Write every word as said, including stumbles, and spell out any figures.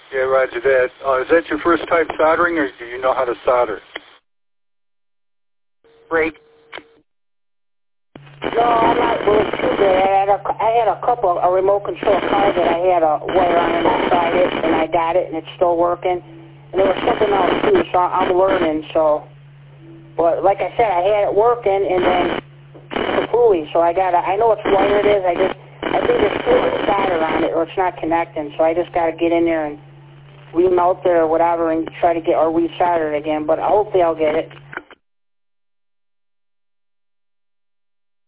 Yeah, roger that. Uh, is that your first time soldering, or do you know how to solder? Break. No, I'm not really too good. I had a, I had a couple, a remote control car that I had a wire on and I tried it and I got it and it's still working. And there was something else too, so I'm learning, so. But like I said, I had it working and then kapooey, so I got to, I know which wire it is, I just, I think there's too much solder on it or it's not connecting, so I just got to get in there and remelt it or whatever and try to get, or resolder it again, but hopefully I'll get it.